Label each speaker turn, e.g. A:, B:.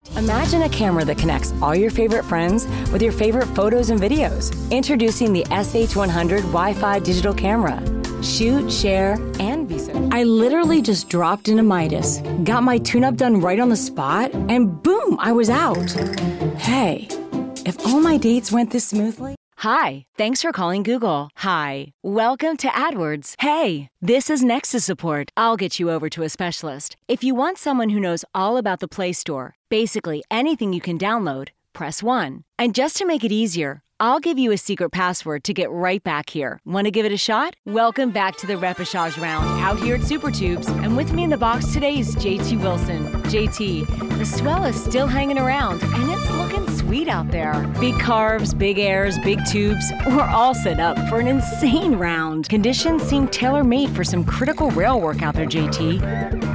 A: Imagine a camera that connects all your favorite friends with your favorite photos and videos. Introducing the SH100 Wi-Fi digital camera. Shoot, share, and be social. I literally just dropped into Midas, got my tune-up done right on the spot, and boom, I was out. Hey, if all my dates went this smoothly... Hi, thanks for calling Google. Hi, welcome to AdWords. Hey, this is Nexus Support. I'll get you over to a specialist. If you want someone who knows all about the Play Store, basically anything you can download, press 1. And just to make it easier, I'll give you a secret password to get right back here. Want to give it a shot? Welcome back to the Repechage Round out here at SuperTubes. And with me in the box today is JT Wilson. JT, the swell is still hanging around and it's looking sweet out there. Big carves, big airs, big tubes. We're all set up for an insane round. Conditions seem tailor-made for some critical rail work out there, JT.